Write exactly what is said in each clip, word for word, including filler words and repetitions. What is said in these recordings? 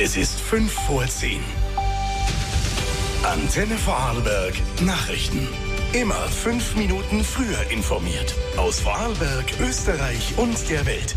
Es ist fünf vor zehn. Antenne Vorarlberg Nachrichten. Immer fünf Minuten früher informiert. Aus Vorarlberg, Österreich und der Welt.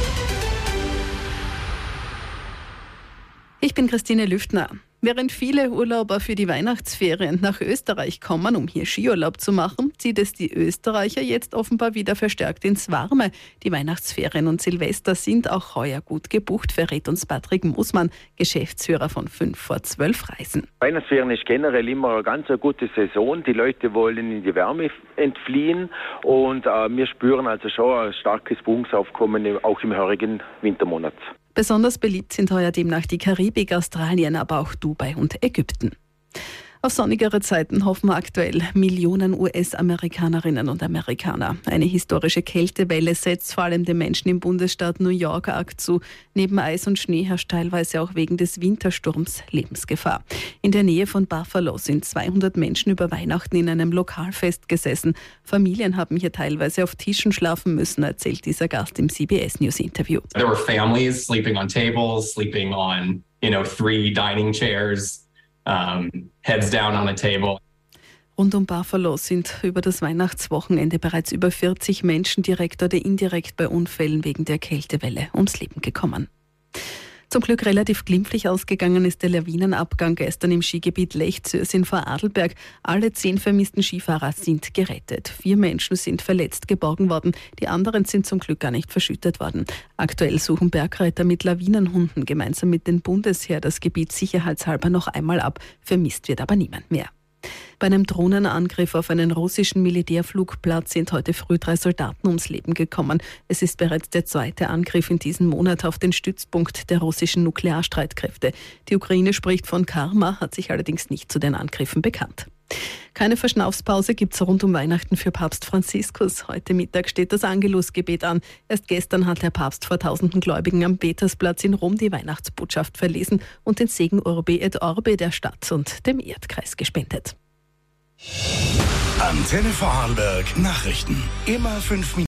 Ich bin Christine Lüftner. Während viele Urlauber für die Weihnachtsferien nach Österreich kommen, um hier Skiurlaub zu machen, zieht es die Österreicher jetzt offenbar wieder verstärkt ins Warme. Die Weihnachtsferien und Silvester sind auch heuer gut gebucht, verrät uns Patrick Moosmann, Geschäftsführer von fünf vor zwölf Reisen. Weihnachtsferien ist generell immer eine ganz gute Saison. Die Leute wollen in die Wärme entfliehen und äh, wir spüren also schon ein starkes Buchungsaufkommen auch im heurigen Wintermonat. Besonders beliebt sind heuer demnach die Karibik, Australien, aber auch Dubai und Ägypten. Auf sonnigere Zeiten hoffen aktuell Millionen U S-Amerikanerinnen und Amerikaner. Eine historische Kältewelle setzt vor allem den Menschen im Bundesstaat New York arg zu. Neben Eis und Schnee herrscht teilweise auch wegen des Wintersturms Lebensgefahr. In der Nähe von Buffalo sind zweihundert Menschen über Weihnachten in einem Lokal festgesessen. Familien haben hier teilweise auf Tischen schlafen müssen, erzählt dieser Gast im C B S News Interview. There were families sleeping on tables, sleeping on, you know, three dining chairs. Um, heads down on a table. Rund um Buffalo sind über das Weihnachtswochenende bereits über vierzig Menschen direkt oder indirekt bei Unfällen wegen der Kältewelle ums Leben gekommen. Zum Glück relativ glimpflich ausgegangen ist der Lawinenabgang gestern im Skigebiet Lechzürs in Vorarlberg. Alle zehn vermissten Skifahrer sind gerettet. Vier Menschen sind verletzt geborgen worden. Die anderen sind zum Glück gar nicht verschüttet worden. Aktuell suchen Bergretter mit Lawinenhunden gemeinsam mit dem Bundesheer das Gebiet sicherheitshalber noch einmal ab. Vermisst wird aber niemand mehr. Bei einem Drohnenangriff auf einen russischen Militärflugplatz sind heute früh drei Soldaten ums Leben gekommen. Es ist bereits der zweite Angriff in diesem Monat auf den Stützpunkt der russischen Nuklearstreitkräfte. Die Ukraine spricht von Karma, hat sich allerdings nicht zu den Angriffen bekannt. Keine Verschnaufspause gibt es rund um Weihnachten für Papst Franziskus. Heute Mittag steht das Angelusgebet an. Erst gestern hat der Papst vor tausenden Gläubigen am Petersplatz in Rom die Weihnachtsbotschaft verlesen und den Segen Urbi et Orbi der Stadt und dem Erdkreis gespendet. Antenne Vorarlberg Nachrichten. Immer fünf Minuten.